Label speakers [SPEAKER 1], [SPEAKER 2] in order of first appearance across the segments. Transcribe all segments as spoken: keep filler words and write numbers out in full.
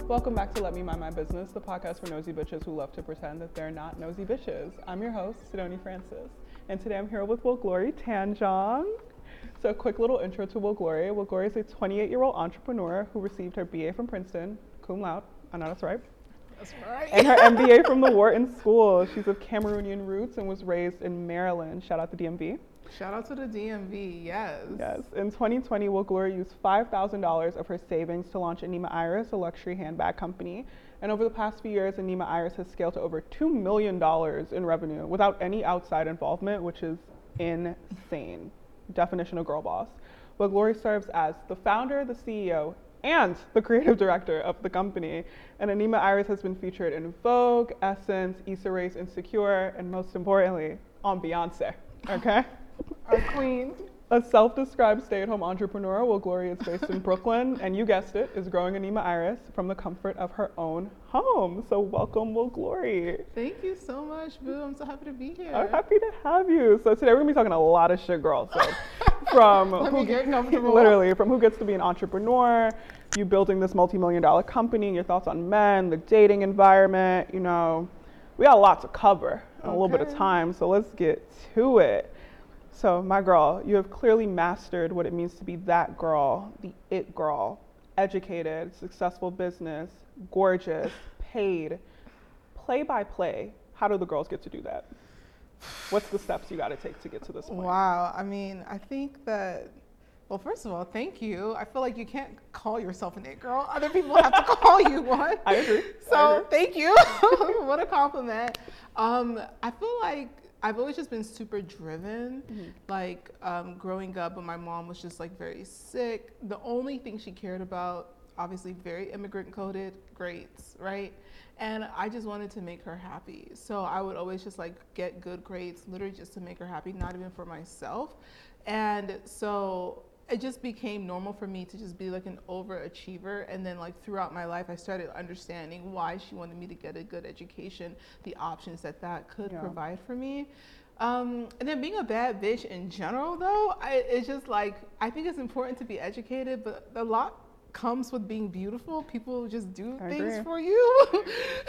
[SPEAKER 1] Welcome back to Let Me Mind My Business, the podcast for nosy bitches who love to pretend that they're not nosy bitches. I'm your host, Sidoni Francis, and today I'm here with Will Glory Tanjong. So a quick little intro to Will Glory. Will Glory is a twenty-eight-year-old entrepreneur who received her B A from Princeton, cum laude, I know that's right,
[SPEAKER 2] That's right.
[SPEAKER 1] and her M B A from the Wharton School. She's of Cameroonian roots and was raised in Maryland. Shout out to D M V.
[SPEAKER 2] Shout out to the D M V, yes.
[SPEAKER 1] Yes. In twenty twenty, Will Glory used five thousand dollars of her savings to launch Anima Iris, a luxury handbag company. And over the past few years, Anima Iris has scaled to over two million dollars in revenue without any outside involvement, which is insane. Definition of girl boss. Will Glory serves as the founder, the C E O, and the creative director of the company. And Anima Iris has been featured in Vogue, Essence, Issa Rae's Insecure, and most importantly, on Beyonce. Okay?
[SPEAKER 2] Our queen.
[SPEAKER 1] A self-described stay-at-home entrepreneur, Will Glory is based in Brooklyn, and you guessed it, is growing Anima Iris from the comfort of her own home. So welcome, Will Glory.
[SPEAKER 2] Thank you so much, Boo. I'm so happy to be here.
[SPEAKER 1] I'm happy to have you. So today we're gonna be talking a lot of shit, girl. So from
[SPEAKER 2] Let
[SPEAKER 1] who
[SPEAKER 2] me get comfortable.
[SPEAKER 1] literally from who gets to be an entrepreneur, you building this multi-million dollar company, your thoughts on men, the dating environment. You know, we got a lot to cover in a little bit of
[SPEAKER 2] Okay.
[SPEAKER 1] time. So let's get to it. So, my girl, you have clearly mastered what it means to be that girl, the it girl, educated, successful business, gorgeous, paid, play by play. How do the girls get to do that? What's the steps you got to take to get to this point?
[SPEAKER 2] Wow. I mean, I think that, well, first of all, thank you. I feel like you can't call yourself an it girl. Other people have to call you one.
[SPEAKER 1] I agree.
[SPEAKER 2] So,
[SPEAKER 1] I agree.
[SPEAKER 2] thank you. What a compliment. Um, I feel like I've always just been super driven.
[SPEAKER 1] Mm-hmm.
[SPEAKER 2] Like um, growing up, when my mom was just like very sick, the only thing she cared about, obviously very immigrant coded, grades, right? And I just wanted to make her happy. So I would always just like get good grades, literally just to make her happy, not even for myself. And so it just became normal for me to just be like an overachiever. And then like throughout my life, I started understanding why she wanted me to get a good education, the options that that could
[SPEAKER 1] Yeah.
[SPEAKER 2] provide for me. Um, and then being a bad bitch in general though, I, it's just like, I think it's important to be educated, but a lot comes with being beautiful. People just do
[SPEAKER 1] I
[SPEAKER 2] things
[SPEAKER 1] agree.
[SPEAKER 2] for you.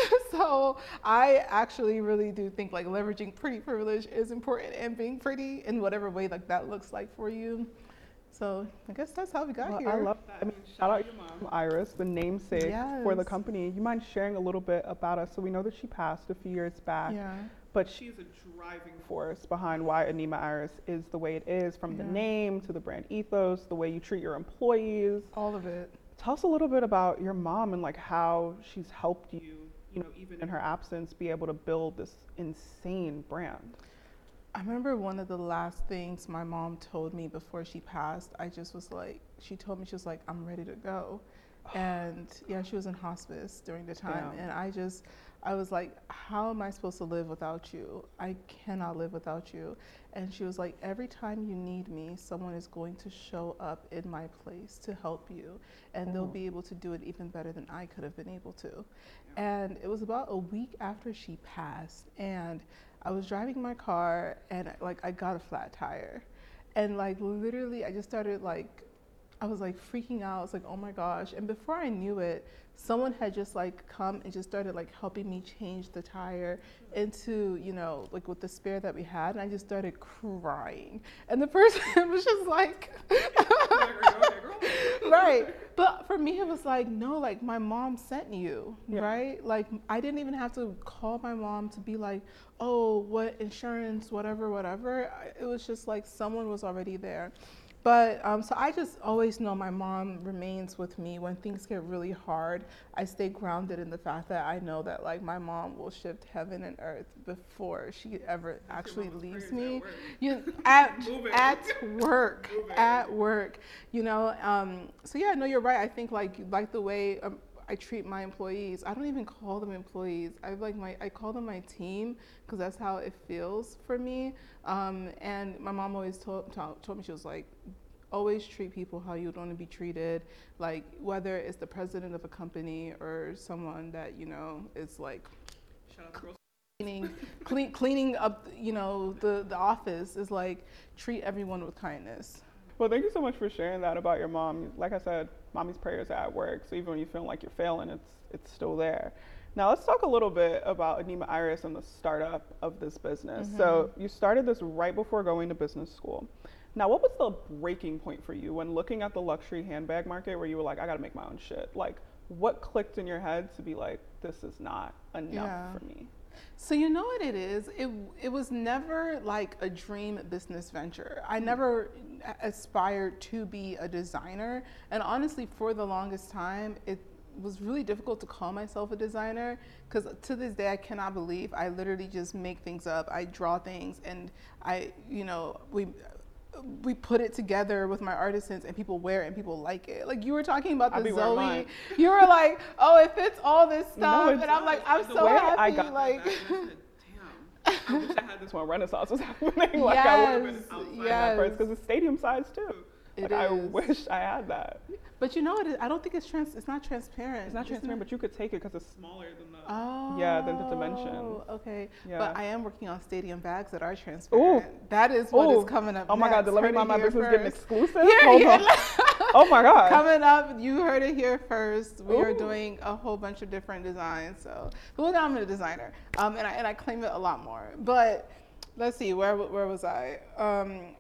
[SPEAKER 2] So I actually really do think like leveraging pretty privilege is important, and being pretty in whatever way like that looks like for you. So I guess that's how we got
[SPEAKER 1] Well,
[SPEAKER 2] here.
[SPEAKER 1] I love that. I mean, shout out your mom, Iris, the namesake for the
[SPEAKER 2] Yes.
[SPEAKER 1] company. You mind sharing a little bit about us? So we know that she passed a few years back.
[SPEAKER 2] Yeah.
[SPEAKER 1] But she's a driving force behind why Anima Iris is the way it is, from the
[SPEAKER 2] Yeah.
[SPEAKER 1] name to the brand ethos, the way you treat your employees.
[SPEAKER 2] All of it.
[SPEAKER 1] Tell us a little bit about your mom and like how she's helped you, you know, even in her absence, be able to build this insane brand.
[SPEAKER 2] I remember one of the last things my mom told me before she passed. I just was like, she told me, she was like, I'm ready to go. And yeah, she was in hospice during the time.
[SPEAKER 1] Damn.
[SPEAKER 2] And I just, I was like, how am I supposed to live without you? I cannot live without you. And she was like, every time you need me, someone is going to show up in my place to help you. And they'll
[SPEAKER 1] Mhm.
[SPEAKER 2] be able to do it even better than I could have been able to. And it was about a week after she passed. And I was driving my car and like I got a flat tire. And like literally I just started like, I was like freaking out. I was like, oh my gosh. And before I knew it, someone had just like come and just started like helping me change the tire into, you know, like with the spare that we had. And I just started crying. And the person was just like, right. But for me, it was like, no, like my mom sent you,
[SPEAKER 1] Yeah.
[SPEAKER 2] right? Like I didn't even have to call my mom to be like, oh, what insurance, whatever, whatever. I- It was just like someone was already there. But um, so I just always know my mom remains with me when things get really hard. I stay grounded in the fact that I know that like my mom will shift heaven and earth before she ever actually leaves me. You at at work, at work. You know. Um, so yeah, no, you're right. I think like like the way. Um, I treat my employees. I don't even call them employees. I like my I call them my team because that's how it feels for me. Um, and my mom always told told me, she was like, always treat people how you'd want to be treated. Like whether it's the president of a company or someone that you know is like cleaning clean, cleaning up, you know, the the office, is like treat everyone with kindness.
[SPEAKER 1] Well, thank you so much for sharing that about your mom. Like I said, mommy's prayers are at work. So even when you feel like you're failing, it's it's still there. Now let's talk a little bit about Anima Iris and the startup of this business.
[SPEAKER 2] Mm-hmm.
[SPEAKER 1] So you started this right before going to business school. Now, what was the breaking point for you when looking at the luxury handbag market where you were like, I gotta make my own shit? Like, what clicked in your head to be like, this is not enough
[SPEAKER 2] Yeah.
[SPEAKER 1] for me?
[SPEAKER 2] So you know what it is? It it was never like a dream business venture. I never aspired to be a designer, and honestly, for the longest time, it was really difficult to call myself a designer because to this day I cannot believe I literally just make things up. I draw things, and I, you know, we. we put it together with my artisans and people wear it and people like it. Like you were talking about
[SPEAKER 1] I
[SPEAKER 2] the
[SPEAKER 1] be wearing
[SPEAKER 2] Zoe,
[SPEAKER 1] mine.
[SPEAKER 2] you were like, oh, it fits all this stuff.
[SPEAKER 1] it
[SPEAKER 2] and I'm like, I'm
[SPEAKER 1] The
[SPEAKER 2] so
[SPEAKER 1] way
[SPEAKER 2] happy.
[SPEAKER 1] I got
[SPEAKER 2] like,
[SPEAKER 1] that bag, I said, damn, I wish I had this when Renaissance was happening. Like I would have
[SPEAKER 2] Yes,
[SPEAKER 1] been outside
[SPEAKER 2] yes.
[SPEAKER 1] that first because it's stadium size too.
[SPEAKER 2] It
[SPEAKER 1] Like I
[SPEAKER 2] is.
[SPEAKER 1] wish I had that.
[SPEAKER 2] but you know what? I don't think it's trans. It's not transparent.
[SPEAKER 1] It's not
[SPEAKER 2] Isn't
[SPEAKER 1] transparent,
[SPEAKER 2] it?
[SPEAKER 1] but you could take it because it's smaller than the.
[SPEAKER 2] Oh.
[SPEAKER 1] Yeah, than the dimensions.
[SPEAKER 2] Okay.
[SPEAKER 1] Yeah.
[SPEAKER 2] But I am working on stadium bags that are transparent. That is what
[SPEAKER 1] Ooh.
[SPEAKER 2] is coming up.
[SPEAKER 1] Oh my God,
[SPEAKER 2] next.
[SPEAKER 1] the Let Me
[SPEAKER 2] Heard it
[SPEAKER 1] Mind My
[SPEAKER 2] here
[SPEAKER 1] Business getting
[SPEAKER 2] first.
[SPEAKER 1] exclusive?
[SPEAKER 2] Here,
[SPEAKER 1] Hold
[SPEAKER 2] here.
[SPEAKER 1] on. Oh my God.
[SPEAKER 2] Coming up, you heard it here first. We are
[SPEAKER 1] Ooh.
[SPEAKER 2] doing a whole bunch of different designs. So, well, now I'm a designer, um, and I and I claim it a lot more. But let's see, where where was I? Um,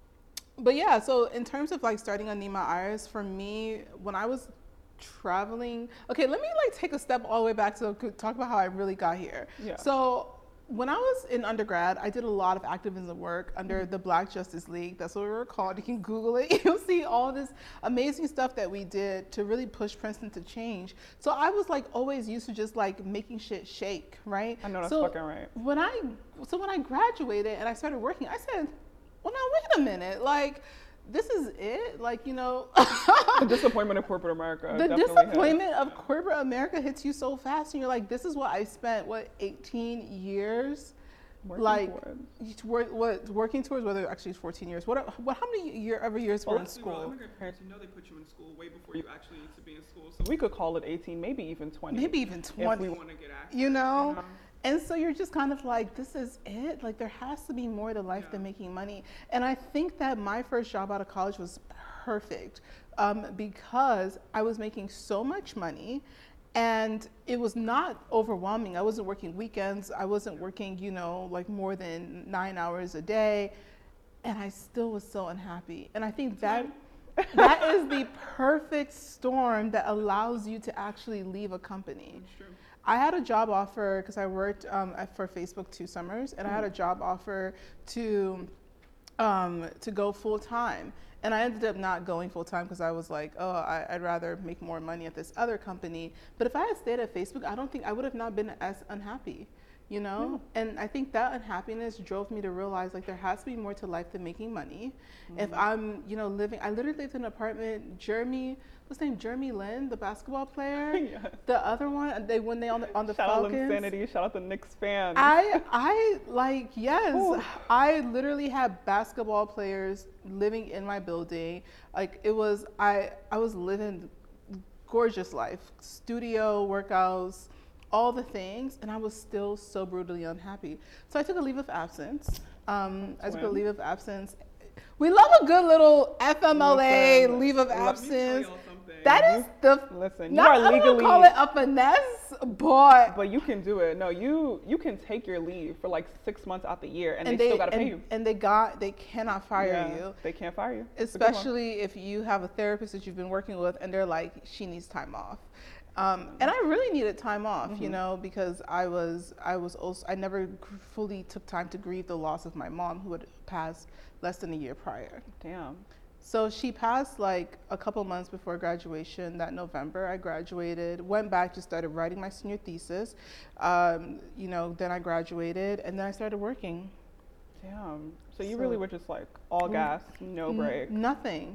[SPEAKER 2] but yeah, so in terms of like starting Anima Iris, for me, when I was traveling, okay, let me like take a step all the way back to talk about how I really got here.
[SPEAKER 1] Yeah.
[SPEAKER 2] So when I was in undergrad, I did a lot of activism work under the Black Justice League. That's what we were called. You can Google it. You'll see all this amazing stuff that we did to really push Princeton to change. So I was like always used to just like making shit shake, right?
[SPEAKER 1] I know that's
[SPEAKER 2] so
[SPEAKER 1] fucking right.
[SPEAKER 2] When I so when I graduated and I started working, I said, well, now wait a minute, like. This is it, like you know.
[SPEAKER 1] The disappointment of corporate America.
[SPEAKER 2] The
[SPEAKER 1] definitely hit.
[SPEAKER 2] disappointment of corporate America hits you so fast, and you're like, "This is what I spent what eighteen years,
[SPEAKER 1] Working
[SPEAKER 2] like
[SPEAKER 1] towards.
[SPEAKER 2] each work, what working towards? Whether actually it's fourteen years. What? What? How many year ever years
[SPEAKER 1] Well,
[SPEAKER 2] were in
[SPEAKER 1] let's see, well,
[SPEAKER 2] school?
[SPEAKER 1] immigrant parents, you know they put you in school way before you actually need to be in school. So we could call it eighteen, maybe even twenty.
[SPEAKER 2] Maybe even
[SPEAKER 1] if
[SPEAKER 2] twenty.
[SPEAKER 1] we want to get accurate.
[SPEAKER 2] You know.
[SPEAKER 1] You know?
[SPEAKER 2] And so you're just kind of like, this is it. Like there has to be more to life
[SPEAKER 1] Yeah.
[SPEAKER 2] than making money. And I think that my first job out of college was perfect um, because I was making so much money and it was not overwhelming. I wasn't working weekends. I wasn't working, you know, like more than nine hours a day. And I still was so unhappy. And I think that that is the perfect storm that allows you to actually leave a company.
[SPEAKER 1] That's true.
[SPEAKER 2] I had a job offer because I worked um, at- for Facebook two summers, and I had a job offer to um, to go full time, and I ended up not going full time because I was like, oh, I, I'd rather make more money at this other company. But if I had stayed at Facebook, I don't think I would have not been as unhappy, you know. And I think that unhappiness drove me to realize like there has to be more to life than making money. If I'm, you know, living, I literally lived in an apartment. Jeremy, what's his name? Jeremy Lin, the basketball player.
[SPEAKER 1] Yes.
[SPEAKER 2] The other one, they when they on the on the
[SPEAKER 1] Shout out
[SPEAKER 2] Falcons.
[SPEAKER 1] Insanity. Shout out the Knicks fans.
[SPEAKER 2] I I like yes.
[SPEAKER 1] Ooh.
[SPEAKER 2] I literally had basketball players living in my building. Like it was I I was living gorgeous life, studio workouts, all the things, and I was still so brutally unhappy. So I took a leave of absence. Um, I took a
[SPEAKER 1] Twin.
[SPEAKER 2] leave of absence. We love a good little F M L A
[SPEAKER 1] Listen,
[SPEAKER 2] leave of
[SPEAKER 1] let me tell
[SPEAKER 2] absence.
[SPEAKER 1] y'all something.
[SPEAKER 2] That is the
[SPEAKER 1] Listen, you
[SPEAKER 2] not,
[SPEAKER 1] are
[SPEAKER 2] I don't
[SPEAKER 1] legally.
[SPEAKER 2] wanna call it a finesse, but
[SPEAKER 1] But you can do it. No, you you can take your leave for like six months out the year, and,
[SPEAKER 2] and
[SPEAKER 1] they,
[SPEAKER 2] they
[SPEAKER 1] still gotta
[SPEAKER 2] and,
[SPEAKER 1] pay you.
[SPEAKER 2] and they got they cannot fire
[SPEAKER 1] Yeah,
[SPEAKER 2] you,
[SPEAKER 1] They can't fire you. It's a good one.
[SPEAKER 2] especially if you have a therapist that you've been working with and they're like, she needs time off. Um, and I really needed time off, you
[SPEAKER 1] Mhm.
[SPEAKER 2] know, because I was I was also I never gr- fully took time to grieve the loss of my mom who had passed less than a year prior.
[SPEAKER 1] Damn.
[SPEAKER 2] So she passed like a couple months before graduation. That November, I graduated, went back, just started writing my senior thesis. Um, you know, then I graduated, and then I started working.
[SPEAKER 1] Damn. So you
[SPEAKER 2] So-
[SPEAKER 1] really were just like all
[SPEAKER 2] Mm,
[SPEAKER 1] gas, no
[SPEAKER 2] N-
[SPEAKER 1] break.
[SPEAKER 2] nothing.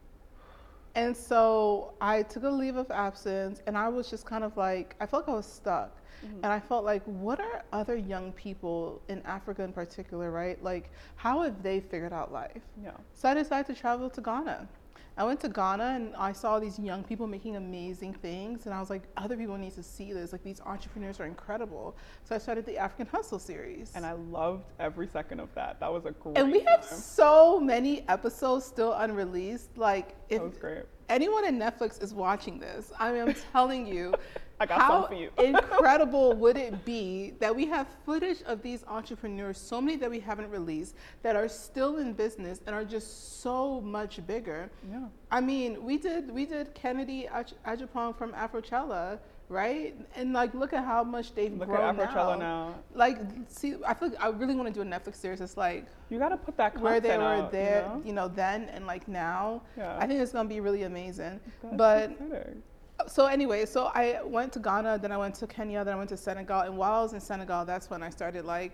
[SPEAKER 2] And so I took a leave of absence, and I was just kind of like, I felt like I was stuck.
[SPEAKER 1] Mhm.
[SPEAKER 2] And I felt like, what are other young people in Africa in particular, right? Like, how have they figured out life?
[SPEAKER 1] Yeah.
[SPEAKER 2] So I decided to travel to Ghana. I went to Ghana and I saw these young people making amazing things, and I was like, other people need to see this. Like, these entrepreneurs are incredible. So I started the African Hustle series.
[SPEAKER 1] And I loved every second of that. That was a great
[SPEAKER 2] And we have
[SPEAKER 1] time.
[SPEAKER 2] so many episodes still unreleased. Like, if
[SPEAKER 1] That was great.
[SPEAKER 2] anyone in Netflix is watching this, I mean, I'm telling you,
[SPEAKER 1] I got
[SPEAKER 2] how
[SPEAKER 1] some for you.
[SPEAKER 2] incredible would it be that we have footage of these entrepreneurs, so many that we haven't released, that are still in business and are just so much bigger.
[SPEAKER 1] Yeah.
[SPEAKER 2] I mean, we did we did Kennedy Aj- Ajapong from Afrochella, right? And like, look at how much they've
[SPEAKER 1] Look
[SPEAKER 2] grown
[SPEAKER 1] at Afrochella
[SPEAKER 2] now.
[SPEAKER 1] now.
[SPEAKER 2] Like, see, I feel like I really want to do a Netflix series. It's like
[SPEAKER 1] You got to put that content
[SPEAKER 2] where they were
[SPEAKER 1] out,
[SPEAKER 2] there,
[SPEAKER 1] you know?
[SPEAKER 2] you know, then and like now.
[SPEAKER 1] Yeah.
[SPEAKER 2] I think it's gonna be really amazing.
[SPEAKER 1] That's
[SPEAKER 2] but
[SPEAKER 1] exciting.
[SPEAKER 2] so anyway, so I went to Ghana, then I went to Kenya, then I went to Senegal, and while I was in Senegal, that's when I started like,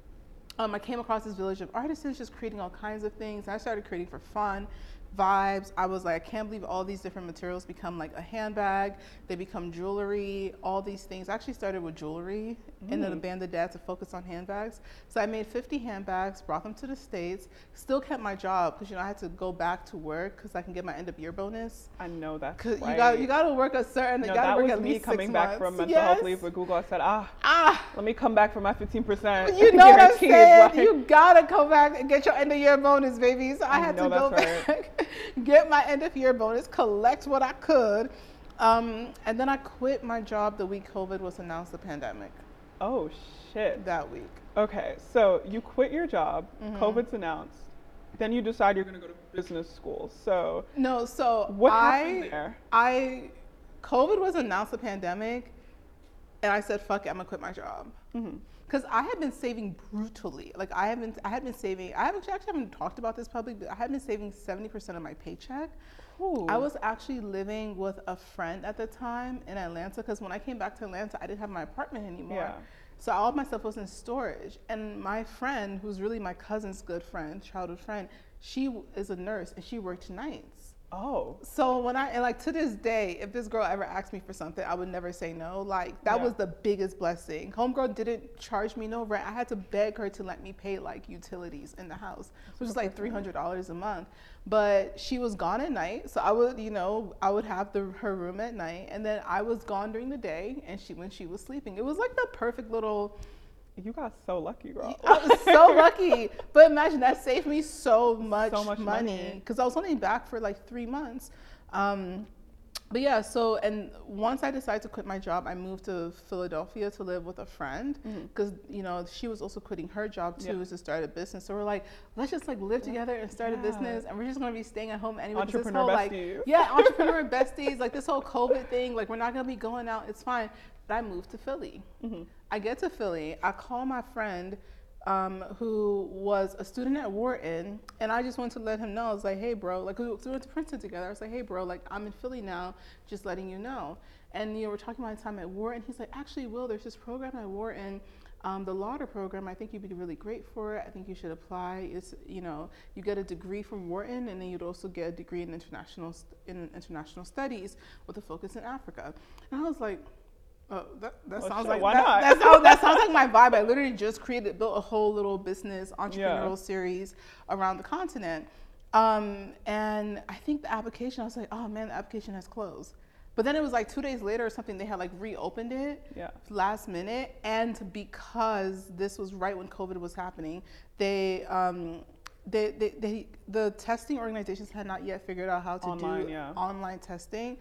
[SPEAKER 2] um, I came across this village of artisans just creating all kinds of things. And I started creating for fun, vibes. I was like, I can't believe all these different materials become like a handbag. They become jewelry, all these things. I actually started with jewelry and then
[SPEAKER 1] Mm.
[SPEAKER 2] abandoned that to focus on handbags. So I made fifty handbags, brought them to the States, still kept my job because, you know, I had to go back to work because I can get my end of year bonus.
[SPEAKER 1] I know that's
[SPEAKER 2] Cause
[SPEAKER 1] right.
[SPEAKER 2] you got you got to work a certain.
[SPEAKER 1] No,
[SPEAKER 2] you got
[SPEAKER 1] that
[SPEAKER 2] to work
[SPEAKER 1] was
[SPEAKER 2] at
[SPEAKER 1] me
[SPEAKER 2] least
[SPEAKER 1] coming
[SPEAKER 2] six
[SPEAKER 1] back
[SPEAKER 2] months.
[SPEAKER 1] from mental
[SPEAKER 2] yes.
[SPEAKER 1] health leave with Google. I said, ah,
[SPEAKER 2] Ah,
[SPEAKER 1] let me come back for my fifteen percent.
[SPEAKER 2] you know what I'm
[SPEAKER 1] guaranteed,
[SPEAKER 2] saying?
[SPEAKER 1] like-
[SPEAKER 2] You gotta come back and get your end of year bonus, baby. So I,
[SPEAKER 1] I
[SPEAKER 2] had
[SPEAKER 1] know
[SPEAKER 2] to go
[SPEAKER 1] that's
[SPEAKER 2] back, get my end of year bonus, collect what I could, um, and then I quit my job the week COVID was announced, the pandemic.
[SPEAKER 1] Oh, shit.
[SPEAKER 2] That week.
[SPEAKER 1] Okay, so you quit your job,
[SPEAKER 2] Mhm.
[SPEAKER 1] COVID's announced, then you decide you're going to go to business school. So
[SPEAKER 2] No, so
[SPEAKER 1] what
[SPEAKER 2] I,
[SPEAKER 1] happened there?
[SPEAKER 2] I, COVID was announced, the pandemic, and I said, "Fuck it, I'm gonna quit my job."
[SPEAKER 1] Mhm.
[SPEAKER 2] Because I had been saving brutally. Like I haven't, I had been saving. I haven't actually haven't talked about this publicly, but I had been saving seventy percent of my paycheck.
[SPEAKER 1] Ooh.
[SPEAKER 2] I was actually living with a friend at the time in Atlanta because when I came back to Atlanta, I didn't have my apartment anymore.
[SPEAKER 1] Yeah.
[SPEAKER 2] So all of my stuff was in storage. And my friend, who's really my cousin's good friend, childhood friend, she w- is a nurse and she worked nights.
[SPEAKER 1] Oh.
[SPEAKER 2] So when I, and like to this day, if this girl ever asked me for something, I would never say no. Like that
[SPEAKER 1] Yeah.
[SPEAKER 2] was the biggest blessing. Homegirl didn't charge me no rent. I had to beg her to let me pay like utilities in the house, which is like three hundred dollars a month. But she was gone at night. So I would, you know, I would have the, her room at night and then I was gone during the day and she, when she was sleeping, it was like the perfect little,
[SPEAKER 1] You got so lucky, girl.
[SPEAKER 2] I was so lucky. But imagine that saved me so much,
[SPEAKER 1] So much
[SPEAKER 2] money
[SPEAKER 1] money.
[SPEAKER 2] because I was only back for like three months. Um, but yeah, so and once I decided to quit my job, I moved to Philadelphia to live with a friend because you know she was also quitting her job too,
[SPEAKER 1] Yeah.
[SPEAKER 2] was to start a business. So we're like, let's just like live together and start a
[SPEAKER 1] Yeah.
[SPEAKER 2] business, and we're just gonna be staying at home anyway. 'cause this
[SPEAKER 1] Entrepreneur
[SPEAKER 2] whole, like,
[SPEAKER 1] besties.
[SPEAKER 2] yeah, entrepreneur besties, like this whole COVID thing, like we're not gonna be going out. It's fine. But I moved to Philly.
[SPEAKER 1] Mm-hmm.
[SPEAKER 2] I get to Philly, I call my friend um, who was a student at Wharton, and I just wanted to let him know. I was like, hey, bro, like we went to Princeton together. I was like, hey, bro, like I'm in Philly now, just letting you know. And you know, we're talking about my time at Wharton. He's like, actually, Will, there's this program at Wharton, um, the Lauder program. I think you'd be really great for it. I think you should apply. It's, you know, you get a degree from Wharton, and then you'd also get a degree in international st- in international studies with a focus in Africa. And I was like, oh, that, that
[SPEAKER 1] Well,
[SPEAKER 2] sounds
[SPEAKER 1] shit,
[SPEAKER 2] like
[SPEAKER 1] why
[SPEAKER 2] that,
[SPEAKER 1] not?
[SPEAKER 2] that, sounds, that sounds like my vibe. I literally just created, built a whole little business entrepreneurial
[SPEAKER 1] Yeah.
[SPEAKER 2] series around the continent. Um, and I think the application, I was like, oh man, the application has closed. But then it was like two days later or something, they had like reopened it
[SPEAKER 1] Yeah.
[SPEAKER 2] last minute. And because this was right when COVID was happening, they, um, they, they, they, the testing organizations had not yet figured out how to
[SPEAKER 1] Online,
[SPEAKER 2] do
[SPEAKER 1] yeah.
[SPEAKER 2] online testing.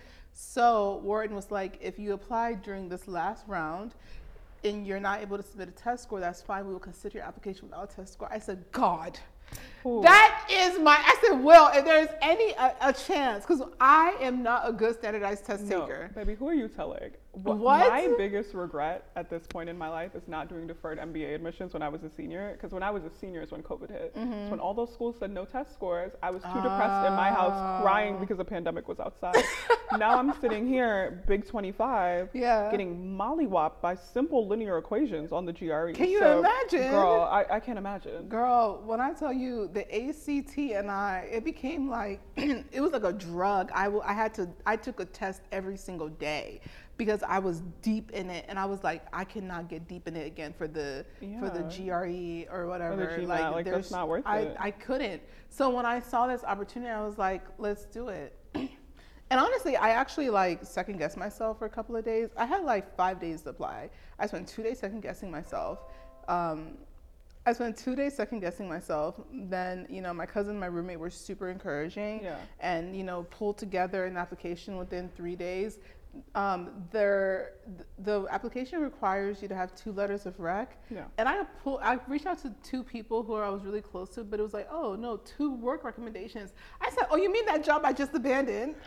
[SPEAKER 2] So Wharton was like, if you applied during this last round and you're not able to submit a test score, that's fine. We will consider your application without a test score. I said, God,
[SPEAKER 1] Ooh.
[SPEAKER 2] that is my, I said, well, if there's any, a, a chance, because I am not a good standardized test
[SPEAKER 1] No,
[SPEAKER 2] taker.
[SPEAKER 1] baby, who are you telling? What?
[SPEAKER 2] What?
[SPEAKER 1] My biggest regret at this point in my life is not doing deferred M B A admissions when I was a senior. Because when I was a senior is when COVID hit.
[SPEAKER 2] Mm-hmm.
[SPEAKER 1] So when all those schools said no test scores, I was too depressed in my house crying because the pandemic was outside. Now I'm sitting here, big twenty-five,
[SPEAKER 2] Yeah.
[SPEAKER 1] getting mollywopped by simple linear equations on the G R E.
[SPEAKER 2] Can you
[SPEAKER 1] So,
[SPEAKER 2] imagine?
[SPEAKER 1] Girl, I, I can't imagine.
[SPEAKER 2] Girl, when I tell you the A C T and I, it became like, it was like a drug. I, w- I had to, I took a test every single day because I was deep in it, and I was like, I cannot get deep in it again for the
[SPEAKER 1] Yeah.
[SPEAKER 2] for the G R E or whatever.
[SPEAKER 1] Or the G M A T, like,
[SPEAKER 2] there's
[SPEAKER 1] that's not worth
[SPEAKER 2] I,
[SPEAKER 1] it.
[SPEAKER 2] I couldn't. So when I saw this opportunity, I was like, let's do it. And honestly, I actually like second guessed myself for a couple of days. I had like five days to apply. I spent two days second guessing myself. Um, I spent two days second guessing myself. Then, you know, my cousin and my roommate were super encouraging,
[SPEAKER 1] Yeah.
[SPEAKER 2] and, you know, pulled together an application within three days. Um, there, the application requires you to have two letters of rec.
[SPEAKER 1] Yeah.
[SPEAKER 2] And I pull, I reached out to two people who I was really close to, but it was like, oh no, two work recommendations. I said, oh, you mean that job I just abandoned?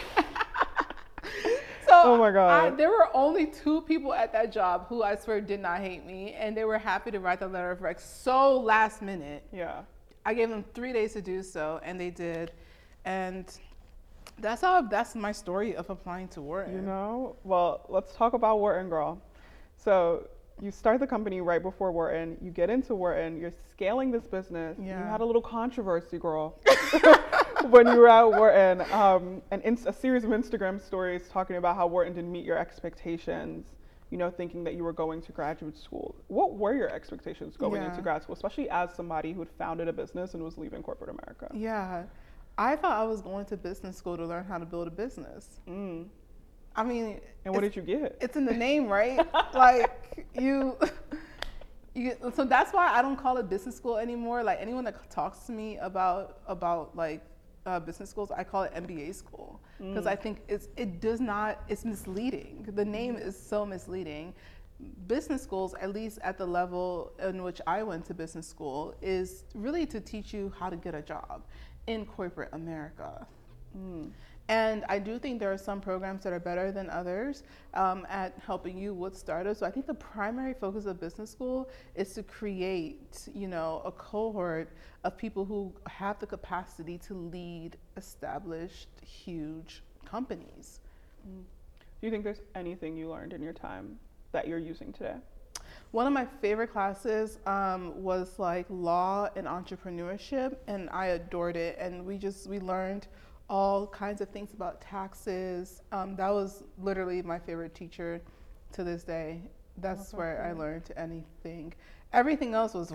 [SPEAKER 2] So
[SPEAKER 1] Oh my God.
[SPEAKER 2] I, there were only two people at that job who I swear did not hate me, and they were happy to write the letter of rec so last minute.
[SPEAKER 1] Yeah.
[SPEAKER 2] I gave them three days to do so, and they did. And that's how, that's my story of applying to Wharton.
[SPEAKER 1] You know, well, let's talk about Wharton, girl. So you start the company right before Wharton. You get into Wharton. You're scaling this business.
[SPEAKER 2] Yeah.
[SPEAKER 1] You had a little controversy, girl, when you were at Wharton. Um, and in, a series of Instagram stories talking about how Wharton didn't meet your expectations. You know, thinking that you were going to graduate school. What were your expectations going
[SPEAKER 2] Yeah.
[SPEAKER 1] into grad school, especially as somebody who had founded a business and was leaving corporate America?
[SPEAKER 2] Yeah. I thought I was going to business school to learn how to build a business.
[SPEAKER 1] Mm.
[SPEAKER 2] I mean,
[SPEAKER 1] And what
[SPEAKER 2] it's-
[SPEAKER 1] did you get?
[SPEAKER 2] It's in the name, right? Like you, you. So that's why I don't call it business school anymore. Like anyone that talks to me about about like uh, business schools, I call it M B A school because I think it's it does not. It's misleading. The name is so misleading. Business schools, at least at the level in which I went to business school, is really to teach you how to get a job in corporate America.
[SPEAKER 1] Mm.
[SPEAKER 2] And I do think there are some programs that are better than others um, at helping you with startups. So I think the primary focus of business school is to create, you know, a cohort of people who have the capacity to lead established, huge companies.
[SPEAKER 1] Do you think there's anything you learned in your time that you're using today?
[SPEAKER 2] One of my favorite classes um, was like law and entrepreneurship, and I adored it. And we just, we learned all kinds of things about taxes. Um, that was literally my favorite teacher to this day. That's
[SPEAKER 1] Oh,
[SPEAKER 2] where I
[SPEAKER 1] okay.
[SPEAKER 2] learned anything. Everything else was,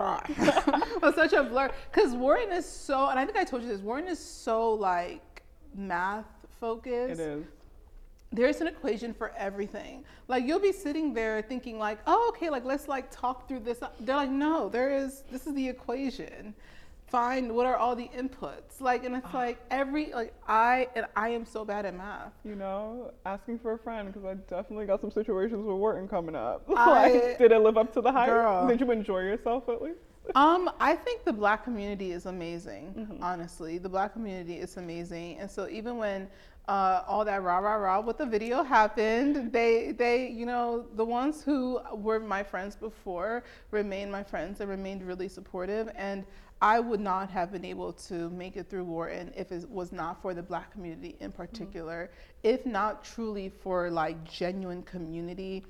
[SPEAKER 2] was such a blur. Because Wharton is so, and I think I told you this, Wharton is so like math focused.
[SPEAKER 1] It is.
[SPEAKER 2] There's an equation for everything. Like you'll be sitting there thinking like, oh, okay, like let's like talk through this. They're like, no, there is, this is the equation. Find what are all the inputs. Like, and it's like every, like I, and I am so bad at math.
[SPEAKER 1] You know, asking for a friend because I definitely got some situations with Wharton coming up.
[SPEAKER 2] I-
[SPEAKER 1] like, did it live up to the hype?
[SPEAKER 2] Girl.
[SPEAKER 1] Did you enjoy yourself at least?
[SPEAKER 2] Um, I think the Black community is amazing.
[SPEAKER 1] Mhm.
[SPEAKER 2] Honestly, the Black community is amazing, and so even when uh, all that rah rah rah with the video happened, they they you know the ones who were my friends before remained my friends and remained really supportive. And I would not have been able to make it through Wharton if it was not for the Black community in particular, if not truly for like genuine community,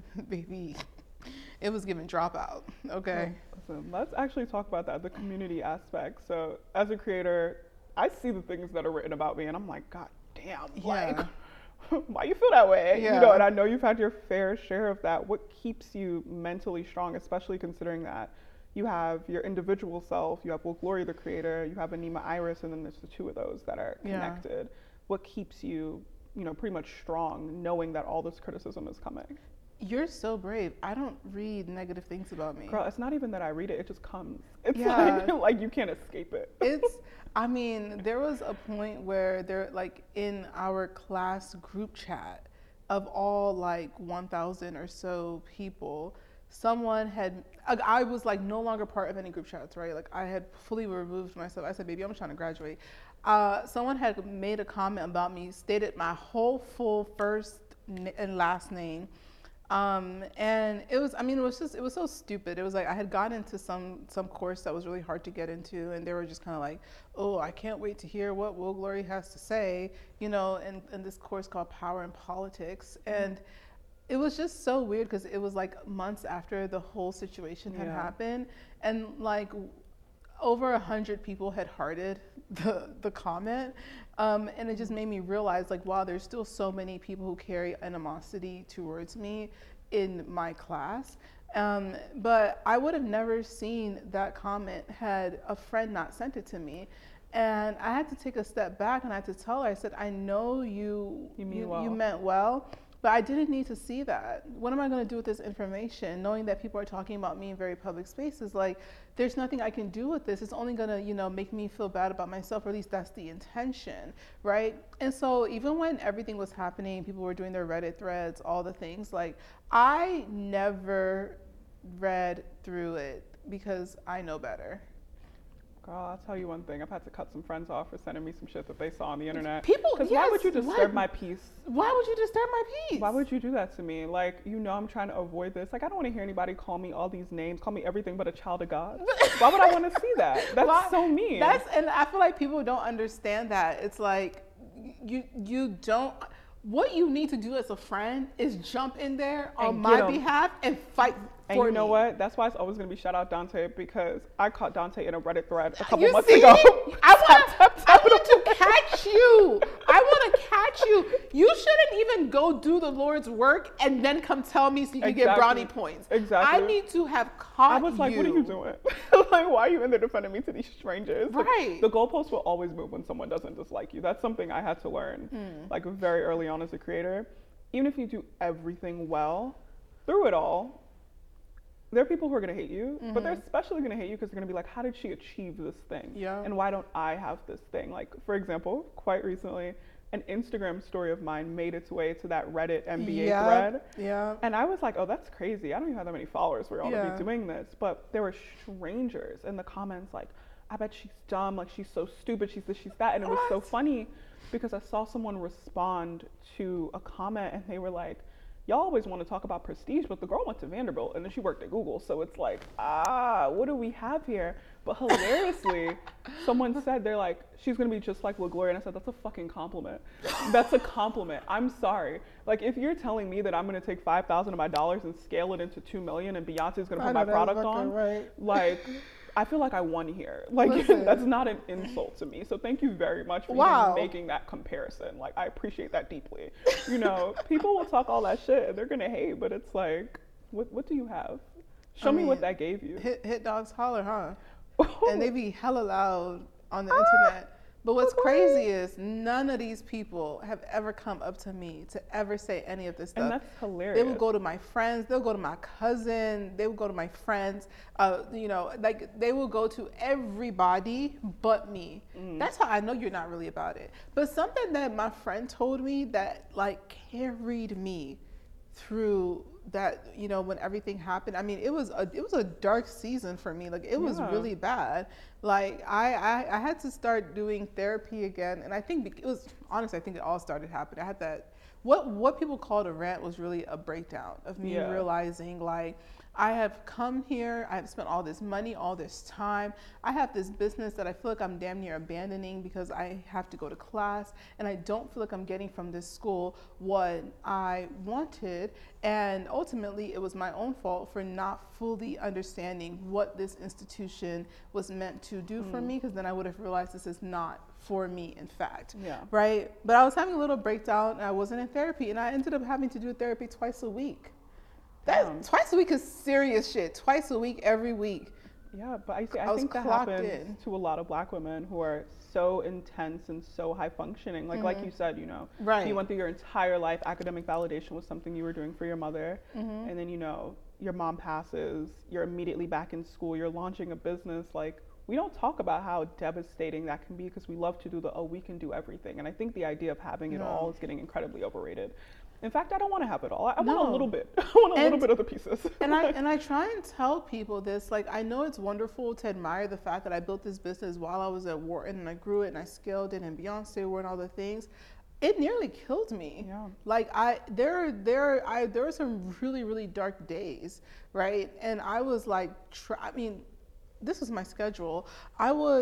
[SPEAKER 2] baby. It was given dropout. Okay.
[SPEAKER 1] Listen, let's actually talk about that, the community aspect. So, as a creator, I see the things that are written about me, and I'm like, God damn, like,
[SPEAKER 2] Yeah.
[SPEAKER 1] why you feel that way?
[SPEAKER 2] Yeah.
[SPEAKER 1] You know, and I know you've had your fair share of that. What keeps you mentally strong, especially considering that you have your individual self, you have Will Glory, the creator, you have Anima Iris, and then there's the two of those that are
[SPEAKER 2] Yeah.
[SPEAKER 1] connected. What keeps you, you know, pretty much strong, knowing that all this criticism is coming?
[SPEAKER 2] You're so brave. I don't read negative things about me.
[SPEAKER 1] Girl, it's not even that I read it, it just comes. It's
[SPEAKER 2] Yeah.
[SPEAKER 1] like, like you can't escape it.
[SPEAKER 2] It's, I mean, there was a point where there, like in our class group chat of all like one thousand or so people, someone had, like, I was like no longer part of any group chats, right? Like I had fully removed myself. I said, baby, I'm trying to graduate. Uh, someone had made a comment about me, stated my whole full first n- and last name. Um, and it was, I mean, it was just, it was so stupid. It was like I had gotten into some some course that was really hard to get into, and they were just kind of like, oh, I can't wait to hear what Will Glory has to say, you know, in, in this course called Power and Politics. And it was just so weird because it was like months after the whole situation had
[SPEAKER 1] Yeah.
[SPEAKER 2] happened. And like over a hundred people had hearted the the comment, um, and it just made me realize, like, wow, there's still so many people who carry animosity towards me in my class. Um, but I would have never seen that comment had a friend not sent it to me. And I had to take a step back and I had to tell her, I said, I know you
[SPEAKER 1] You mean
[SPEAKER 2] you,
[SPEAKER 1] well.
[SPEAKER 2] you meant well, but I didn't need to see that. What am I going to do with this information? Knowing that people are talking about me in very public spaces, like, there's nothing I can do with this. It's only going to, you know, make me feel bad about myself, or at least that's the intention, right? And so even when everything was happening, people were doing their Reddit threads, all the things, like, I never read through it because I know better.
[SPEAKER 1] Girl, I'll tell you one thing. I've had to cut some friends off for sending me some shit that they saw on the internet.
[SPEAKER 2] People,
[SPEAKER 1] Because
[SPEAKER 2] yes,
[SPEAKER 1] why would you disturb
[SPEAKER 2] why,
[SPEAKER 1] my peace?
[SPEAKER 2] Why would you disturb my peace?
[SPEAKER 1] Why would you do that to me? Like, you know I'm trying to avoid this. Like, I don't want to hear anybody call me all these names, call me everything but a child of God. Why would I want to see that? That's
[SPEAKER 2] Why-
[SPEAKER 1] so mean.
[SPEAKER 2] That's, and I feel like people don't understand that. It's like, you you don't, what you need to do as a friend is jump in there on
[SPEAKER 1] And
[SPEAKER 2] my
[SPEAKER 1] get 'em.
[SPEAKER 2] behalf and fight
[SPEAKER 1] And
[SPEAKER 2] for
[SPEAKER 1] you know
[SPEAKER 2] me.
[SPEAKER 1] what? That's why it's always going to be shout out Dante, because I caught Dante in a Reddit thread a couple
[SPEAKER 2] You
[SPEAKER 1] months
[SPEAKER 2] see?
[SPEAKER 1] ago.
[SPEAKER 2] I want
[SPEAKER 1] Tap, tap,
[SPEAKER 2] I
[SPEAKER 1] tap.
[SPEAKER 2] want to catch you. I want to catch you. You shouldn't even go do the Lord's work and then come tell me so you can get
[SPEAKER 1] Exactly.
[SPEAKER 2] brownie points.
[SPEAKER 1] Exactly.
[SPEAKER 2] I need to have caught
[SPEAKER 1] I was like,
[SPEAKER 2] you.
[SPEAKER 1] what are you doing? Like, why are you in there defending me to these strangers? The-
[SPEAKER 2] Right.
[SPEAKER 1] The, goalposts will always move when someone doesn't dislike you. That's something I had to learn,
[SPEAKER 2] Hmm.
[SPEAKER 1] like, very early on as a creator. Even if you do everything well, through it all, there are people who are going to hate you, but they're especially going to hate you because they're going to be like, how did she achieve this thing?
[SPEAKER 2] Yeah.
[SPEAKER 1] And why don't I have this thing? Like, for example, quite recently, an Instagram story of mine made its way to that Reddit M B A
[SPEAKER 2] Yeah,
[SPEAKER 1] thread.
[SPEAKER 2] yeah.
[SPEAKER 1] And I was like, oh, that's crazy. I don't even have that many followers for y'all to
[SPEAKER 2] Yeah.
[SPEAKER 1] be doing this. But there were strangers in the comments like, I bet she's dumb. Like, she's so stupid. She's this, she's that. And it was so
[SPEAKER 2] What?
[SPEAKER 1] funny because I saw someone respond to a comment and they were like, y'all always want to talk about prestige, but the girl went to Vanderbilt and then she worked at Google. So it's like, ah, what do we have here? But hilariously, someone said, they're like, she's going to be just like LaGloria. And I said, that's a fucking compliment. That's a compliment. I'm sorry. Like, if you're telling me that I'm going to take five thousand of my dollars and scale it into two million and Beyonce's going to
[SPEAKER 2] I
[SPEAKER 1] put
[SPEAKER 2] know
[SPEAKER 1] my
[SPEAKER 2] that's
[SPEAKER 1] product
[SPEAKER 2] fucking
[SPEAKER 1] on,
[SPEAKER 2] right.
[SPEAKER 1] like, I feel like I won here. Like,
[SPEAKER 2] Listen.
[SPEAKER 1] that's not an insult to me. So thank you very much for
[SPEAKER 2] Wow.
[SPEAKER 1] even making that comparison. Like, I appreciate that deeply. You know, people will talk all that shit and they're gonna hate, but it's like, what what do you have? Show
[SPEAKER 2] I
[SPEAKER 1] me what
[SPEAKER 2] mean,
[SPEAKER 1] that gave you.
[SPEAKER 2] Hit, hit dogs holler, huh? And they be hella loud on the internet. But what's crazy is none of these people have ever come up to me to ever say any of this stuff.
[SPEAKER 1] And that's hilarious.
[SPEAKER 2] They will go to my friends. They'll go to my cousin. They will go to my friends. Uh, you know, like they will go to everybody but me.
[SPEAKER 1] Mm.
[SPEAKER 2] That's how I know you're not really about it. But something that my friend told me that like carried me through that, you know, when everything happened. I mean, it was a it was a dark season for me. Like it was
[SPEAKER 1] Yeah.
[SPEAKER 2] really bad. Like I, I I had to start doing therapy again, and I think it was honestly, I think it all started happening. I had that what what people called a rant was really a breakdown of me
[SPEAKER 1] Yeah.
[SPEAKER 2] realizing like I have come here, I have spent all this money, all this time. I have this business that I feel like I'm damn near abandoning because I have to go to class and I don't feel like I'm getting from this school what I wanted. And ultimately, it was my own fault for not fully understanding what this institution was meant to do for me, because then I would have realized this is not for me, in fact.
[SPEAKER 1] Yeah.
[SPEAKER 2] Right? But I was having a little breakdown and I wasn't in therapy, and I ended up having to do therapy twice a week. That
[SPEAKER 1] Damn.
[SPEAKER 2] twice a week is serious shit. Twice a week, every week.
[SPEAKER 1] Yeah, but I, see,
[SPEAKER 2] I
[SPEAKER 1] I
[SPEAKER 2] was
[SPEAKER 1] think that
[SPEAKER 2] clocked
[SPEAKER 1] happens
[SPEAKER 2] in.
[SPEAKER 1] to a lot of black women who are so intense and so high functioning. Like like you said, you know,
[SPEAKER 2] Right.
[SPEAKER 1] you went through your entire life. Academic validation was something you were doing for your mother,
[SPEAKER 2] Mm-hmm.
[SPEAKER 1] and then you know your mom passes. You're immediately back in school. You're launching a business. Like, we don't talk about how devastating that can be because we love to do the oh, we can do everything. And I think the idea of having it
[SPEAKER 2] No.
[SPEAKER 1] all is getting incredibly overrated. In fact, I don't want to have it all. I, I want
[SPEAKER 2] No.
[SPEAKER 1] a little bit. I want a little
[SPEAKER 2] And-
[SPEAKER 1] bit of the pieces.
[SPEAKER 2] And I and I try and tell people this. Like, I know it's wonderful to admire the fact that I built this business while I was at Wharton and I grew it and I scaled it and Beyonce were and all the things. It nearly killed me.
[SPEAKER 1] Yeah.
[SPEAKER 2] Like I there there I there were some really really dark days, right? And I was like, try, I mean, this was my schedule. I would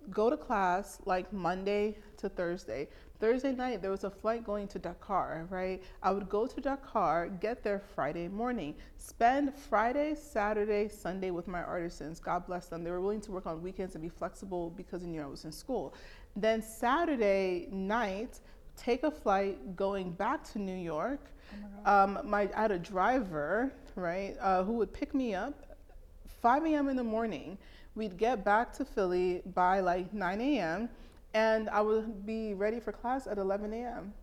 [SPEAKER 2] go to class like Monday to Thursday. Thursday night, there was a flight going to Dakar, right? I would go to Dakar, get there Friday morning, spend Friday, Saturday, Sunday with my artisans. God bless them. They were willing to work on weekends and be flexible because, you know, I was in school. Then Saturday night, take a flight going back to New York. Oh my, um, my I had a driver, right, uh, who would pick me up five a.m. in the morning. We'd get back to Philly by like nine a.m. and I would be ready for class at eleven a.m.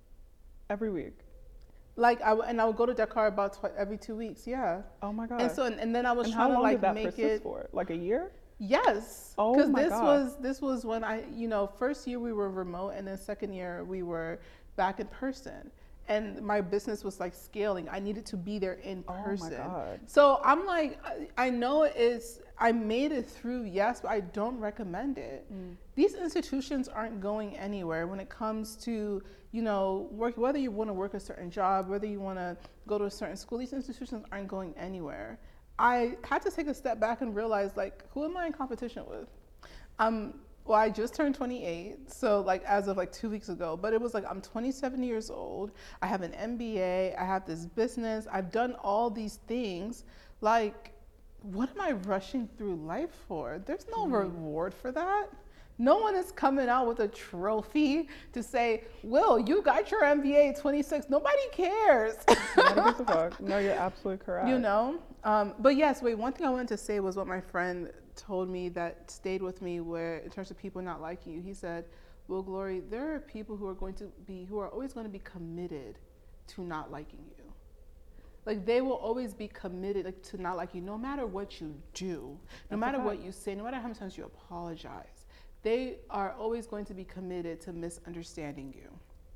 [SPEAKER 1] Every week.
[SPEAKER 2] Like I w- and I would go to Dakar about tw- every two weeks. Yeah.
[SPEAKER 1] Oh my god.
[SPEAKER 2] And so and, and then I was
[SPEAKER 1] and
[SPEAKER 2] trying
[SPEAKER 1] how long
[SPEAKER 2] to like
[SPEAKER 1] did that
[SPEAKER 2] make
[SPEAKER 1] persist
[SPEAKER 2] it
[SPEAKER 1] for? Like a year?
[SPEAKER 2] Yes.
[SPEAKER 1] Oh
[SPEAKER 2] Because
[SPEAKER 1] my
[SPEAKER 2] this
[SPEAKER 1] God.
[SPEAKER 2] was this was when I, you know, first year we were remote, and then second year we were back in person. And my business was like scaling. I needed to be there in person.
[SPEAKER 1] Oh my God.
[SPEAKER 2] So I'm like, I, I know it's, I made it through, yes, but I don't recommend it. Mm. These institutions aren't going anywhere when it comes to, you know, work, whether you want to work a certain job, whether you want to go to a certain school, these institutions aren't going anywhere. I had to take a step back and realize, like, who am I in competition with? Um, well, I just turned twenty-eight, so like as of like two weeks ago, but it was like I'm twenty-seven years old, I have an M B A, I have this business, I've done all these things. Like, what am I rushing through life for? There's no mm. reward for that. No one is coming out with a trophy to say, Will, you got your M B A at twenty-six. Nobody cares.
[SPEAKER 1] Nobody gives a fuck. No, you're absolutely correct.
[SPEAKER 2] You know? Um, but yes, wait, one thing I wanted to say was what my friend told me that stayed with me, where in terms of people not liking you, he said, Will Glory, there are people who are going to be, who are always going to be committed to not liking you. Like, they will always be committed like, to not liking you, no matter what you do, no
[SPEAKER 1] That's
[SPEAKER 2] matter what you say, no matter how many times you apologize. They are always going to be committed to misunderstanding you.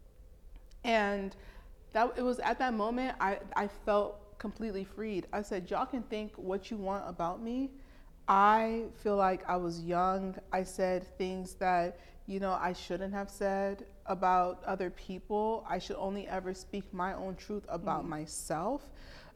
[SPEAKER 2] And that it was at that moment I, I felt completely freed. I said, y'all can think what you want about me. I feel like I was young. I said things that, you know, I shouldn't have said about other people. I should only ever speak my own truth about mm. myself.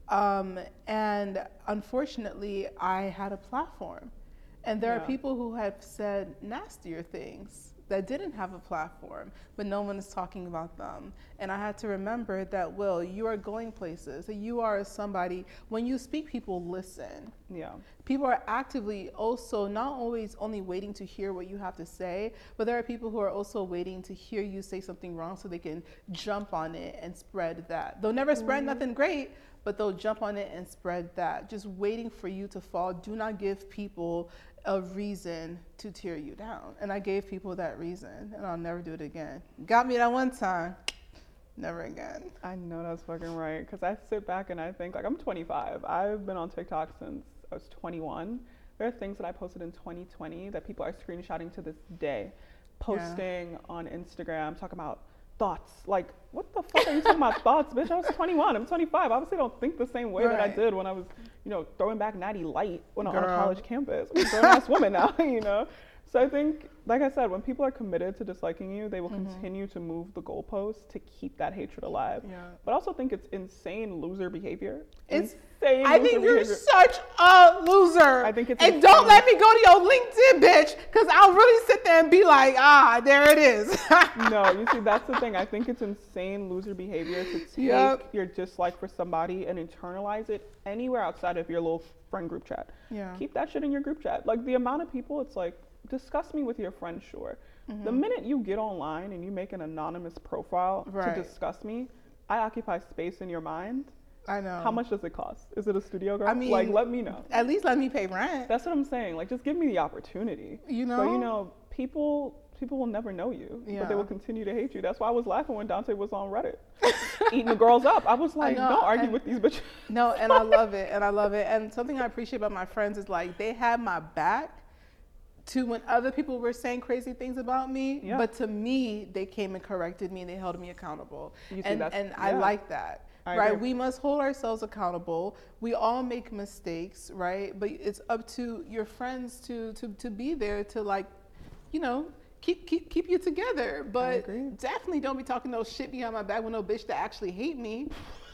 [SPEAKER 2] Um, and unfortunately, I had a platform. And there yeah. are people who have said nastier things that didn't have a platform, but no one is talking about them. And I had to remember that, Will, you are going places. That you are somebody, when you speak, people listen.
[SPEAKER 1] Yeah.
[SPEAKER 2] People are actively also not always only waiting to hear what you have to say, but there are people who are also waiting to hear you say something wrong so they can jump on it and spread that. They'll never spread mm-hmm. nothing great, but they'll jump on it and spread that. Just waiting for you to fall. Do not give people a reason to tear you down. And I gave people that reason, and I'll never do it again. Got me that one time, never again.
[SPEAKER 1] I know that's fucking right, because I sit back and I think, like, I'm twenty-five. I've been on TikTok since I was twenty-one. There are things that I posted in twenty twenty that people are screenshotting to this day, posting yeah. on Instagram, talking about thoughts. Like, what the fuck are you talking about thoughts, bitch? I was twenty-one, I'm twenty-five. Obviously, I don't think the same way right. that I did when I was, you know, throwing back Natty Light when on a college campus. I'm a grown-ass woman now, you know? So I think, like I said, when people are committed to disliking you, they will mm-hmm. continue to move the goalposts to keep that hatred alive. Yeah. But I also think it's insane loser behavior.
[SPEAKER 2] It's
[SPEAKER 1] insane
[SPEAKER 2] I
[SPEAKER 1] loser
[SPEAKER 2] think you're
[SPEAKER 1] behavior.
[SPEAKER 2] such a loser.
[SPEAKER 1] I think it's
[SPEAKER 2] And
[SPEAKER 1] insane.
[SPEAKER 2] don't let me go to your LinkedIn, bitch, because I'll really sit there and be like, ah, there it is.
[SPEAKER 1] No, you see, that's the thing. I think it's insane loser behavior to take yep. your dislike for somebody and internalize it anywhere outside of your little friend group chat.
[SPEAKER 2] Yeah.
[SPEAKER 1] Keep that shit in your group chat. Like, the amount of people, it's like, discuss me with your friends, sure. Mm-hmm. The minute you get online and you make an anonymous profile right. to discuss me, I occupy space in your mind.
[SPEAKER 2] I know.
[SPEAKER 1] How much does it cost? Is it a studio girl?
[SPEAKER 2] I mean,
[SPEAKER 1] like, let me know.
[SPEAKER 2] At least let me pay rent.
[SPEAKER 1] That's what I'm saying. Like, just give me the opportunity.
[SPEAKER 2] You know?
[SPEAKER 1] But, you know, people people will never know you, yeah. but they will continue to hate you. That's why I was laughing when Dante was on Reddit eating the girls up. I was like, I don't argue
[SPEAKER 2] and,
[SPEAKER 1] with these bitches.
[SPEAKER 2] No, and I love it, and I love it. And something I appreciate about my friends is, like, they had my back to when other people were saying crazy things about me, yeah. but to me, they came and corrected me and they held me accountable. You see, and and yeah. I like that. I right? Agree. We must hold ourselves accountable. We all make mistakes, right? But it's up to your friends to to to be there to, like, you know, keep keep keep you together. But definitely don't be talking no shit behind my back with no bitch that actually hate me.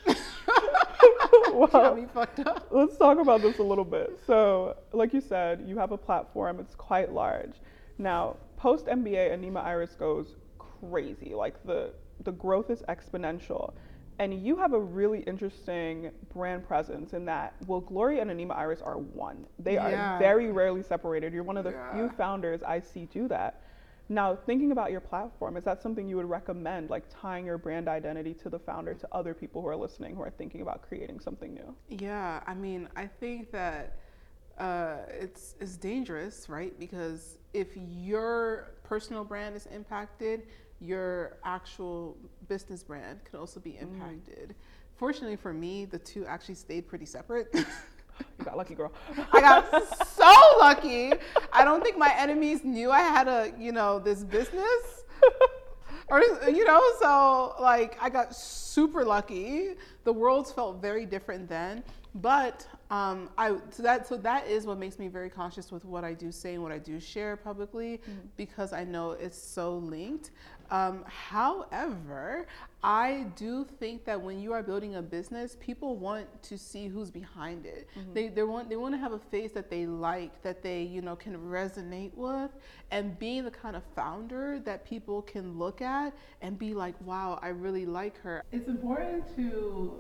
[SPEAKER 1] Well,
[SPEAKER 2] got me fucked up.
[SPEAKER 1] Let's talk about this a little bit. So, like you said, you have a platform. It's quite large. Now, post M B A, Anima Iris goes crazy. Like the the growth is exponential. And you have a really interesting brand presence in that Will Glory and Anima Iris are one. They
[SPEAKER 2] Yeah.
[SPEAKER 1] are very rarely separated. You're one of the
[SPEAKER 2] Yeah.
[SPEAKER 1] few founders I see do that. Now, thinking about your platform, is that something you would recommend, like tying your brand identity to the founder, to other people who are listening, who are thinking about creating something new?
[SPEAKER 2] Yeah, I mean, I think that uh, it's it's dangerous, right? Because if your personal brand is impacted, your actual business brand could also be impacted. Mm. Fortunately for me, the two actually stayed pretty separate.
[SPEAKER 1] You got lucky, girl.
[SPEAKER 2] I got so lucky. I don't think my enemies knew I had a, you know, this business. Or, you know, so like I got super lucky. The worlds felt very different then. But um, I so that so that is what makes me very conscious with what I do say and what I do share publicly, mm-hmm. because I know it's so linked. Um, however, I do think that when you are building a business, people want to see who's behind it. Mm-hmm. They they want they want to have a face that they like, that they you know can resonate with, and being the kind of founder that people can look at and be like, wow, I really like her. It's important to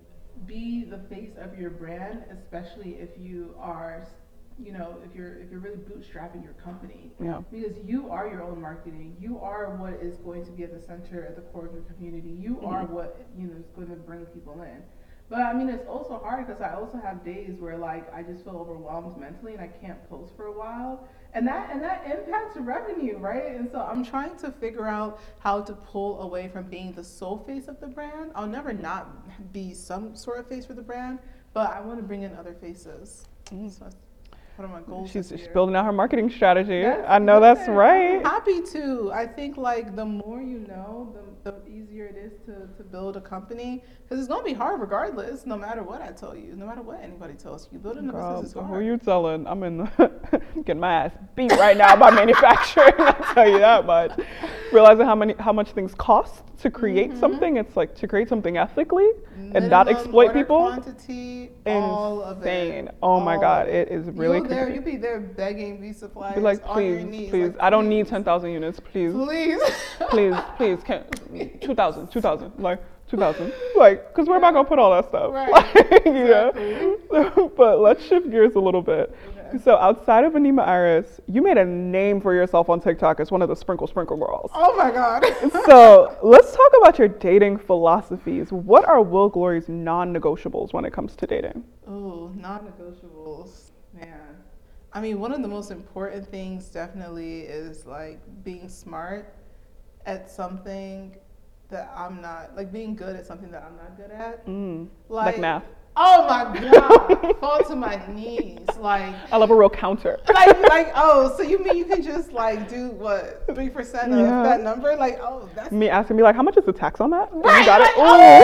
[SPEAKER 2] be the face of your brand, especially if you are, you know, if you're if you're really bootstrapping your company.
[SPEAKER 1] Yeah.
[SPEAKER 2] Because you are your own marketing. You are what is going to be at the center, at the core of your community. You mm-hmm. are what you know is going to bring people in. But I mean, it's also hard because I also have days where like I just feel overwhelmed mentally and I can't post for a while. And that and that impacts revenue, right? And so I'm trying to figure out how to pull away from being the sole face of the brand. I'll never not be some sort of face for the brand, but I want to bring in other faces. Mm-hmm. So that's one of my goals.
[SPEAKER 1] She's,
[SPEAKER 2] this
[SPEAKER 1] she's
[SPEAKER 2] year.
[SPEAKER 1] building out her marketing strategy.
[SPEAKER 2] That's
[SPEAKER 1] I know
[SPEAKER 2] good.
[SPEAKER 1] that's right.
[SPEAKER 2] I'm happy to. I think like the more you know, the, the easier it is to, to build a company, because it's gonna be hard regardless, no matter what I tell you, no matter what anybody tells you. Building a
[SPEAKER 1] Girl,
[SPEAKER 2] business is hard.
[SPEAKER 1] Who you telling? I'm in the getting my ass beat right now by manufacturing. I'll tell you that much. Realizing how many how much things cost to create mm-hmm. something. It's like to create something ethically
[SPEAKER 2] Minimum
[SPEAKER 1] and not exploit
[SPEAKER 2] order
[SPEAKER 1] people.
[SPEAKER 2] Quantity, all of it.
[SPEAKER 1] Insane. Oh my God, it is really.
[SPEAKER 2] You'll there, you'll be there begging these suppliers.
[SPEAKER 1] Be like,
[SPEAKER 2] on your
[SPEAKER 1] please,
[SPEAKER 2] knees,
[SPEAKER 1] please.
[SPEAKER 2] like,
[SPEAKER 1] I don't
[SPEAKER 2] please.
[SPEAKER 1] need ten thousand units, please.
[SPEAKER 2] Please.
[SPEAKER 1] please, please. Can two thousand, two thousand, like two thousand, like, because where am I gonna put all that stuff?
[SPEAKER 2] Right.
[SPEAKER 1] Like, you
[SPEAKER 2] exactly.
[SPEAKER 1] know. But let's shift gears a little bit.
[SPEAKER 2] Okay.
[SPEAKER 1] So outside of Anima Iris, you made a name for yourself on TikTok as one of the Sprinkle Sprinkle girls.
[SPEAKER 2] Oh my God.
[SPEAKER 1] So let's talk about your dating philosophies. What are Will Glory's non-negotiables when it comes to dating?
[SPEAKER 2] Oh, non-negotiables, man. I mean, one of the most important things definitely is like being smart at something that I'm not, like being good at something that I'm not good at.
[SPEAKER 1] Mm, like, like math.
[SPEAKER 2] Oh my God, fall to my knees. Like
[SPEAKER 1] I love a real counter.
[SPEAKER 2] like, like, oh, so you mean you can just like do what, three percent of
[SPEAKER 1] yeah.
[SPEAKER 2] that number? Like, oh, that's.
[SPEAKER 1] Me asking me like, how much is the tax on that?
[SPEAKER 2] Right,
[SPEAKER 1] you got
[SPEAKER 2] like,
[SPEAKER 1] it?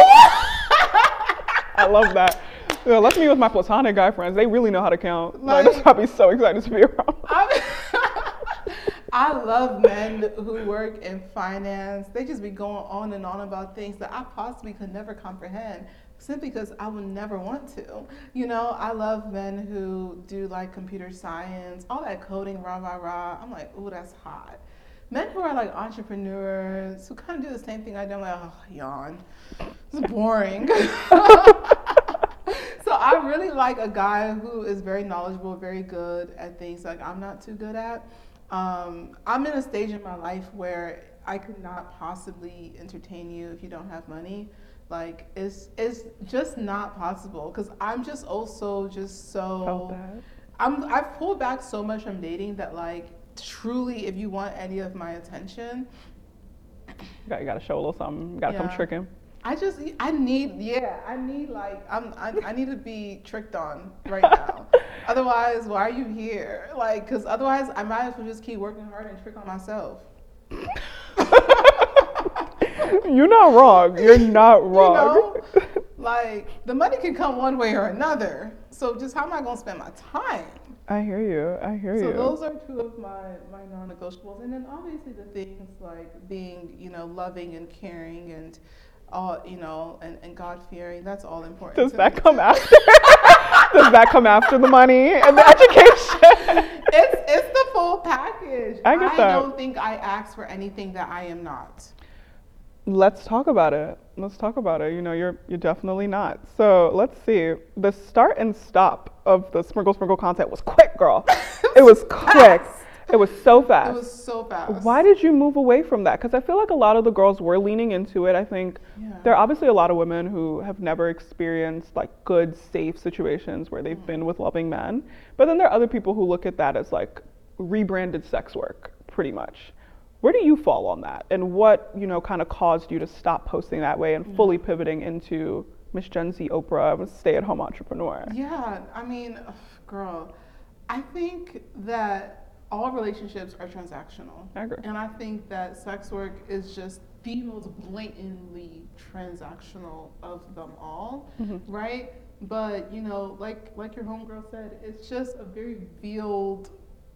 [SPEAKER 2] oh.
[SPEAKER 1] I love that. You know, that's me with my platonic guy friends. They really know how to count.
[SPEAKER 2] Like,
[SPEAKER 1] like, that's why I'd be so excited to be around.
[SPEAKER 2] I love men who work in finance. They just be going on and on about things that I possibly could never comprehend, simply because I would never want to. You know, I love men who do like computer science, all that coding, rah, rah, rah. I'm like, ooh, that's hot. Men who are like entrepreneurs, who kind of do the same thing I do, I'm like, oh, yawn. It's boring. So I really like a guy who is very knowledgeable, very good at things like I'm not too good at. Um, I'm in a stage in my life where I could not possibly entertain you if you don't have money. Like it's it's just not possible, because I'm just also just so I'm I've pulled back so much from dating that like truly if you want any of my attention,
[SPEAKER 1] you got, you got to show a little something. You got to
[SPEAKER 2] yeah.
[SPEAKER 1] come tricking.
[SPEAKER 2] I just I need yeah I need like I'm I, I need to be tricked on right now. Otherwise, why are you here? Like, because otherwise I might as well just keep working hard and trick on myself.
[SPEAKER 1] You're not wrong. You're not wrong.
[SPEAKER 2] You know, like the money can come one way or another. So just how am I gonna spend my time?
[SPEAKER 1] I hear you. I hear
[SPEAKER 2] so
[SPEAKER 1] you.
[SPEAKER 2] So those are two of my, my non-negotiables, and then obviously the things like being, you know, loving and caring and all, you know, and, and God-fearing. That's all important.
[SPEAKER 1] Does that
[SPEAKER 2] me.
[SPEAKER 1] come after? Does that come after the money and the education?
[SPEAKER 2] It's it's the full package.
[SPEAKER 1] I get
[SPEAKER 2] I
[SPEAKER 1] that.
[SPEAKER 2] don't think I ask for anything that I am not.
[SPEAKER 1] Let's talk about it. Let's talk about it. You know, you're you're definitely not. So let's see. The start and stop of the sprinkle sprinkle content was quick, girl. It was quick. It was so fast.
[SPEAKER 2] It was so fast.
[SPEAKER 1] Why did you move away from that? Because I feel like a lot of the girls were leaning into it. I think
[SPEAKER 2] Yeah.
[SPEAKER 1] there are obviously a lot of women who have never experienced like good, safe situations where they've
[SPEAKER 2] Mm.
[SPEAKER 1] been with loving men. But then there are other people who look at that as like rebranded sex work, pretty much. Where do you fall on that? And what, you know, kind of caused you to stop posting that way and
[SPEAKER 2] Mm.
[SPEAKER 1] fully pivoting into Miss Gen Z Oprah, stay-at-home entrepreneur?
[SPEAKER 2] Yeah, I mean, ugh, girl, I think that all relationships are transactional.
[SPEAKER 1] I agree.
[SPEAKER 2] And I think that sex work is just the most blatantly transactional of them all,
[SPEAKER 1] Mhm.
[SPEAKER 2] right? But, you know, like like your homegirl said, it's just a very veiled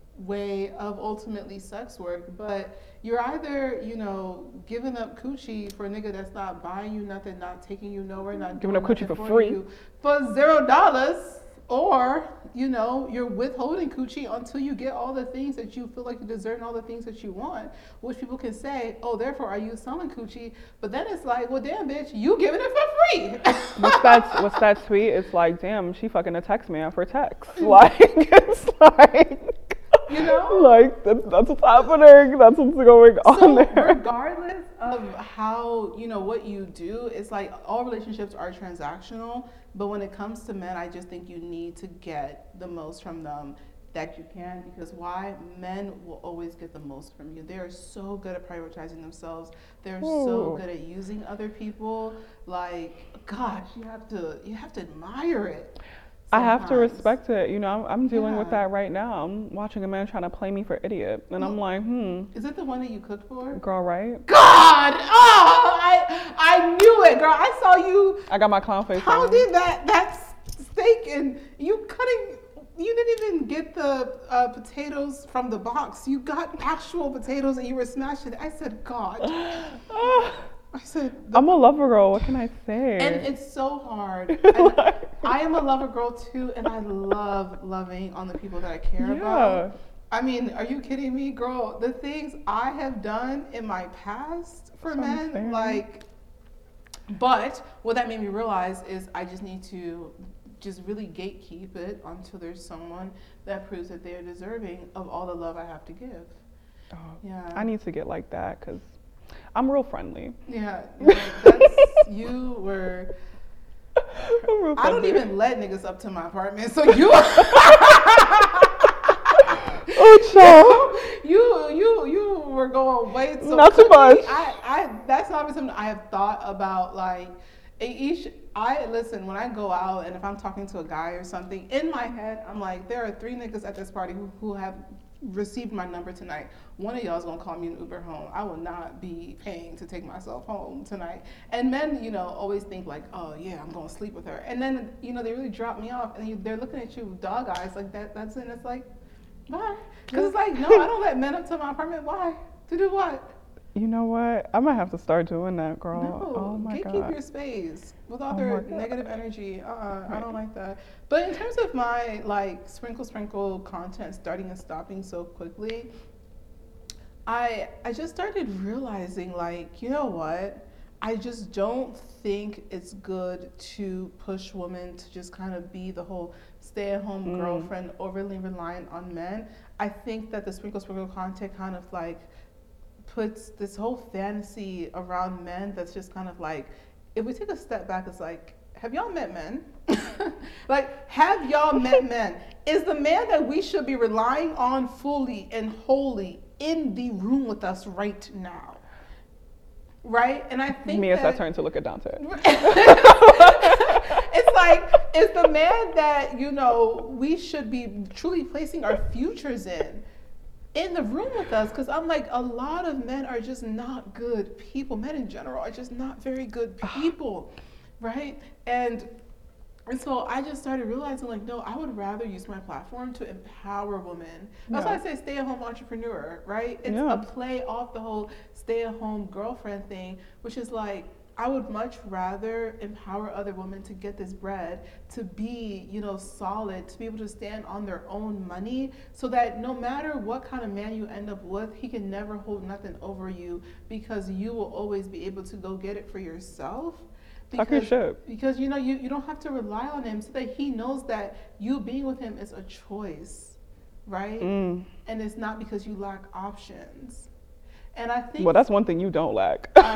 [SPEAKER 2] way of ultimately sex work. But you're either, you know, giving up coochie for a nigga that's not buying you nothing, not taking you nowhere, not
[SPEAKER 1] Giving
[SPEAKER 2] doing
[SPEAKER 1] up coochie
[SPEAKER 2] nothing
[SPEAKER 1] for free.
[SPEAKER 2] you for zero dollars. Or, you know, you're withholding coochie until you get all the things that you feel like you deserve and all the things that you want, which people can say, oh, therefore are you selling coochie? But then it's like, well, damn, bitch, you giving it for free.
[SPEAKER 1] What's that? What's that tweet? It's like, damn, she fucking a text man for text. Like, it's like,
[SPEAKER 2] You know?
[SPEAKER 1] like that's, that's what's happening. That's what's going on
[SPEAKER 2] So
[SPEAKER 1] there.
[SPEAKER 2] regardless of how, you know, what you do, it's like all relationships are transactional. But when it comes to men, I just think you need to get the most from them that you can, because why? Men will always get the most from you. They are so good at prioritizing themselves. They're so
[SPEAKER 1] Ooh.
[SPEAKER 2] good at using other people. Like, gosh, you have to you have to admire it.
[SPEAKER 1] I have to
[SPEAKER 2] sometimes.
[SPEAKER 1] respect it. You know, I'm, I'm dealing with
[SPEAKER 2] Yeah.
[SPEAKER 1] that right now. I'm watching a man trying to play me for idiot, and I'm like, hmm,
[SPEAKER 2] Is it the one that you cooked for?
[SPEAKER 1] girl, right?
[SPEAKER 2] God! Oh, I I knew it, girl. I saw you
[SPEAKER 1] I got my clown face on.
[SPEAKER 2] pounding that that steak, and you cutting. You didn't even get the uh, potatoes from the box. You got actual potatoes, and you were smashing it. I said, God.
[SPEAKER 1] Ah,
[SPEAKER 2] I said, the,
[SPEAKER 1] I'm a lover girl. What can I say?
[SPEAKER 2] and it's so hard. And I am a lover girl too, and I love loving on the people that I care
[SPEAKER 1] yeah.
[SPEAKER 2] about. I mean, are you kidding me, girl? The things I have done in my past for
[SPEAKER 1] That's what I'm
[SPEAKER 2] men,
[SPEAKER 1] saying.
[SPEAKER 2] like, but what that made me realize is I just need to just really gatekeep it until there's someone that proves that they're deserving of all the love I have to give.
[SPEAKER 1] Oh,
[SPEAKER 2] Yeah.
[SPEAKER 1] I need to get like that because I'm real friendly.
[SPEAKER 2] Yeah, like, that's, you were.
[SPEAKER 1] I'm real
[SPEAKER 2] I don't
[SPEAKER 1] friendly.
[SPEAKER 2] even let niggas up to my apartment, so you.
[SPEAKER 1] Oh, child.
[SPEAKER 2] you you you were going way too
[SPEAKER 1] Not too
[SPEAKER 2] quickly.
[SPEAKER 1] much.
[SPEAKER 2] I, I that's not something I have thought about. Like each I listen when I go out, and if I'm talking to a guy or something, in my head I'm like, there are three niggas at this party who, who have received my number tonight. One of y'all is gonna call me an Uber home. I will not be paying to take myself home tonight. And men, you know, always think like, oh yeah, I'm gonna sleep with her. And then, you know, they really drop me off, and you, they're looking at you with dog eyes like that. That's it. It's like, why? Because it's like, no, I don't let men up to my apartment. Why? To do what?
[SPEAKER 1] You know what? I might have to start doing that, girl.
[SPEAKER 2] No,
[SPEAKER 1] Oh my
[SPEAKER 2] gatekeep
[SPEAKER 1] god.
[SPEAKER 2] your space with all
[SPEAKER 1] Oh
[SPEAKER 2] their
[SPEAKER 1] my God.
[SPEAKER 2] negative energy. Uh-uh, I
[SPEAKER 1] Right.
[SPEAKER 2] don't like that. But in terms of my like sprinkle sprinkle content starting and stopping so quickly, I I just started realizing like, you know what? I just don't think it's good to push women to just kind of be the whole stay-at-home
[SPEAKER 1] Mm.
[SPEAKER 2] girlfriend, overly reliant on men. I think that the sprinkle sprinkle content kind of like puts this whole fantasy around men that's just kind of like, if we take a step back, it's like, have y'all met men? Like, have y'all met men? Is the man that we should be relying on fully and wholly in the room with us right now? Right? And I think
[SPEAKER 1] Me, it's
[SPEAKER 2] that
[SPEAKER 1] that turn to look at Dante.
[SPEAKER 2] it's like, is the man that, you know, we should be truly placing our futures in, in the room with us? Because I'm like, a lot of men are just not good people. Men in general are just not very good people, right? And and so I just started realizing, like, no, I would rather use my platform to empower women. That's
[SPEAKER 1] Yeah.
[SPEAKER 2] why I say stay-at-home entrepreneur, right? It's
[SPEAKER 1] Yeah.
[SPEAKER 2] a play off the whole stay-at-home girlfriend thing, which is like, I would much rather empower other women to get this bread, to be, you know, solid, to be able to stand on their own money, so that no matter what kind of man you end up with, he can never hold nothing over you, because you will always be able to go get it for yourself.
[SPEAKER 1] Talk your
[SPEAKER 2] Because,
[SPEAKER 1] shit.
[SPEAKER 2] because you know, you, you don't have to rely on him, so that he knows that you being with him is a choice, right?
[SPEAKER 1] Mm.
[SPEAKER 2] And it's not because you lack options. And I think
[SPEAKER 1] Well, that's one thing you don't lack.
[SPEAKER 2] Um,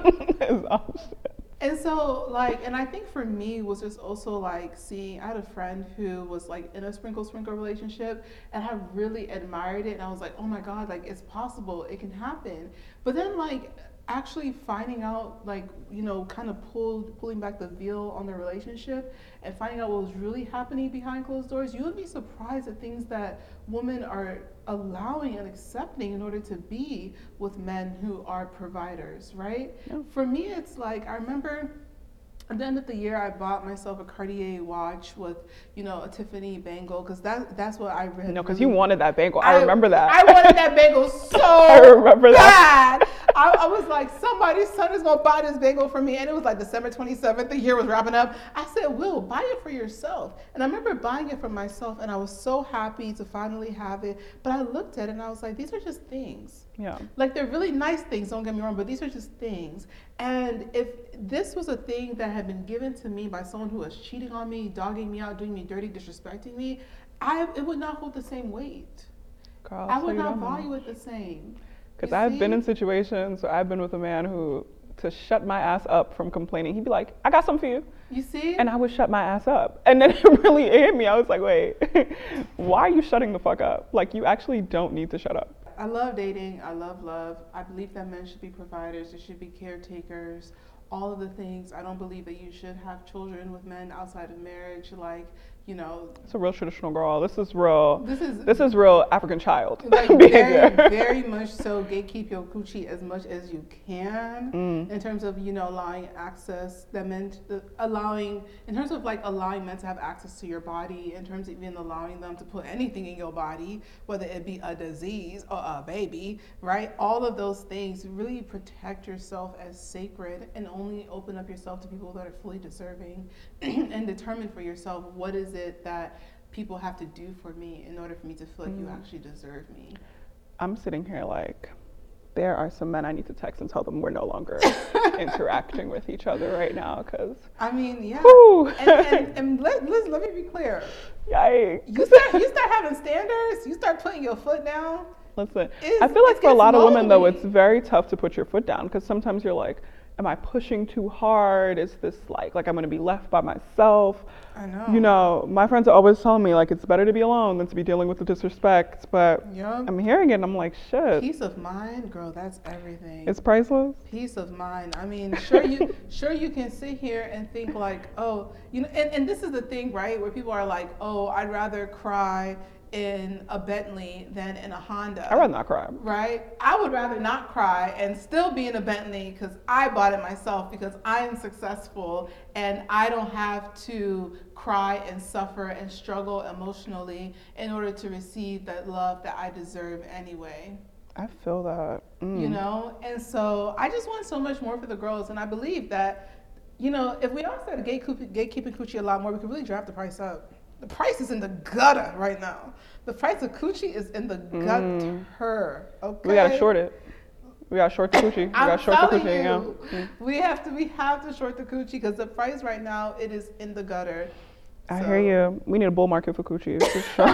[SPEAKER 1] is options.
[SPEAKER 2] And so, like, and I think for me was just also like seeing, I had a friend who was like in a sprinkle sprinkle relationship, and I really admired it, and I was like, oh my God, like it's possible, it can happen. But then like actually finding out, like, you know, kind of pulled pulling back the veil on the relationship and finding out what was really happening behind closed doors, you would be surprised at things that women are allowing and accepting in order to be with men who are providers, right?
[SPEAKER 1] Yeah.
[SPEAKER 2] For me, it's like, I remember at the end of the year, I bought myself a Cartier watch with, you know, a Tiffany bangle, because that, that's what I read.
[SPEAKER 1] No, because you wanted that bangle. I,
[SPEAKER 2] I
[SPEAKER 1] remember that.
[SPEAKER 2] I wanted that bangle so
[SPEAKER 1] I remember that.
[SPEAKER 2] bad. I, I was like, somebody's son is going to buy this bangle for me. And it was like December twenty-seventh, the year was wrapping up. I said, Will, buy it for yourself. And I remember buying it for myself, and I was so happy to finally have it. But I looked at it and I was like, these are just things.
[SPEAKER 1] Yeah.
[SPEAKER 2] Like, they're really nice things, don't get me wrong, but these are just things. And if this was a thing that had been given to me by someone who was cheating on me, dogging me out, doing me dirty, disrespecting me, I it would not hold the same weight.
[SPEAKER 1] Girl,
[SPEAKER 2] I
[SPEAKER 1] so
[SPEAKER 2] would
[SPEAKER 1] you
[SPEAKER 2] not
[SPEAKER 1] don't know.
[SPEAKER 2] value it the same.
[SPEAKER 1] Because
[SPEAKER 2] You
[SPEAKER 1] I've
[SPEAKER 2] see?
[SPEAKER 1] been in situations where I've been with a man who, to shut my ass up from complaining, he'd be like, I got something for you.
[SPEAKER 2] You see?
[SPEAKER 1] And I would shut my ass up. And then it really hit me. I was like, wait, why are you shutting the fuck up? Like, you actually don't need to shut up.
[SPEAKER 2] I love dating. I love love. I believe that men should be providers. They should be caretakers. All of the things. I don't believe that you should have children with men outside of marriage. Like, you know,
[SPEAKER 1] It's a real traditional girl. This is real.
[SPEAKER 2] this is
[SPEAKER 1] This is real African child
[SPEAKER 2] like very,
[SPEAKER 1] behavior.
[SPEAKER 2] very much so gatekeep your coochie as much as you can,
[SPEAKER 1] Mm.
[SPEAKER 2] in terms of, you know, allowing access that men, allowing, in terms of like allowing men to have access to your body, in terms of even allowing them to put anything in your body, whether it be a disease or a baby, right? All of those things, really protect yourself as sacred and only open up yourself to people that are fully deserving and determine for yourself what is it that people have to do for me in order for me to feel like you
[SPEAKER 1] Mm.
[SPEAKER 2] actually deserve me.
[SPEAKER 1] I'm sitting here like, there are some men I need to text and tell them we're no longer interacting with each other right now, because,
[SPEAKER 2] I mean, yeah.
[SPEAKER 1] whew,
[SPEAKER 2] And, and, and let, let, let me be clear.
[SPEAKER 1] yikes.
[SPEAKER 2] You start, you start having standards, you start putting your foot down.
[SPEAKER 1] Listen,
[SPEAKER 2] It's-
[SPEAKER 1] I feel like
[SPEAKER 2] it
[SPEAKER 1] for a
[SPEAKER 2] gets
[SPEAKER 1] lot of women though,
[SPEAKER 2] lonely.
[SPEAKER 1] it's very tough to put your foot down, because sometimes you're like, am I pushing too hard? Is this like, like I'm gonna be left by myself?
[SPEAKER 2] I know.
[SPEAKER 1] You know, my friends are always telling me like it's better to be alone than to be dealing with the disrespect, but
[SPEAKER 2] Yup.
[SPEAKER 1] I'm hearing it and I'm like, shit,
[SPEAKER 2] Peace of mind, girl, that's everything.
[SPEAKER 1] it's priceless.
[SPEAKER 2] Peace of mind. I mean, sure you sure you can sit here and think like, oh, you know, and, and this is the thing, right? Where people are like, oh, I'd rather cry in a Bentley than in a Honda.
[SPEAKER 1] I'd rather not cry.
[SPEAKER 2] Right? I would rather not cry and still be in a Bentley because I bought it myself, because I am successful and I don't have to cry and suffer and struggle emotionally in order to receive that love that I deserve anyway.
[SPEAKER 1] I feel that. Mm.
[SPEAKER 2] You know? And so I just want so much more for the girls, and I believe that, you know, if we all started gatekeeping, gatekeeping coochie a lot more, we could really drive the price up. The price is in the gutter right now. The price of coochie is in the
[SPEAKER 1] Mm.
[SPEAKER 2] gutter. Okay.
[SPEAKER 1] We gotta short it. We gotta short the coochie. We
[SPEAKER 2] I'm
[SPEAKER 1] gotta short the
[SPEAKER 2] telling
[SPEAKER 1] coochie.
[SPEAKER 2] you,
[SPEAKER 1] Yeah. Mm.
[SPEAKER 2] we have to we have to short the coochie because the price right now, it is in the gutter.
[SPEAKER 1] I
[SPEAKER 2] So-
[SPEAKER 1] hear you. We need a bull market for coochie. For sure.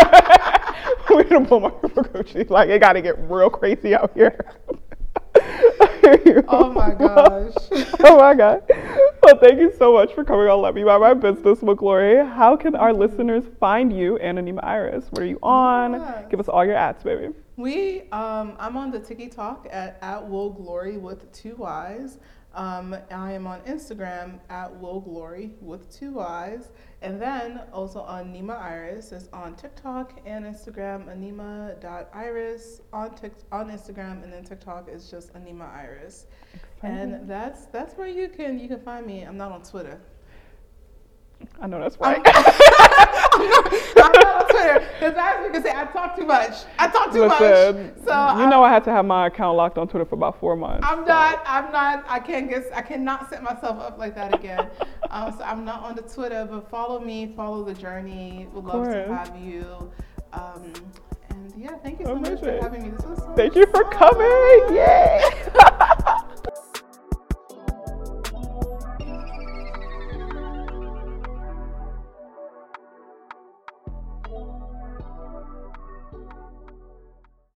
[SPEAKER 1] We need a bull market for coochie. Like it gotta get real crazy out here. I hear you.
[SPEAKER 2] Oh my gosh.
[SPEAKER 1] Oh my God. Well, thank you so much for coming on Let Me Buy My Business with Glory. How can our listeners find you and Anima Iris? What are you on?
[SPEAKER 2] Yeah.
[SPEAKER 1] Give us all your ads, baby.
[SPEAKER 2] We, um, I'm on the TikTok at, at Will Glory with two Y's. Um, I am on Instagram at Will Glory with two Y's. And then also on Nima Iris is on TikTok and Instagram, anima.iris on tic- on Instagram, and then TikTok is just Anima Iris. And that's that's where you can you can find me. I'm not on Twitter.
[SPEAKER 1] I know that's
[SPEAKER 2] I'm-
[SPEAKER 1] right.
[SPEAKER 2] I'm not, I'm not on Twitter because that's because I talk too much. I talk too
[SPEAKER 1] Listen,
[SPEAKER 2] much. So
[SPEAKER 1] you
[SPEAKER 2] I'm,
[SPEAKER 1] know I had to have my account locked on Twitter for about four months.
[SPEAKER 2] I'm
[SPEAKER 1] so.
[SPEAKER 2] not. I'm not. I can't get. I cannot set myself up like that again. um, so I'm not on the Twitter, but follow me. Follow the journey. Would love to
[SPEAKER 1] course.
[SPEAKER 2] have you. Um, and yeah, thank you so
[SPEAKER 1] Amazing.
[SPEAKER 2] much for having me. This was so
[SPEAKER 1] Thank you for
[SPEAKER 2] fun.
[SPEAKER 1] coming. Yay!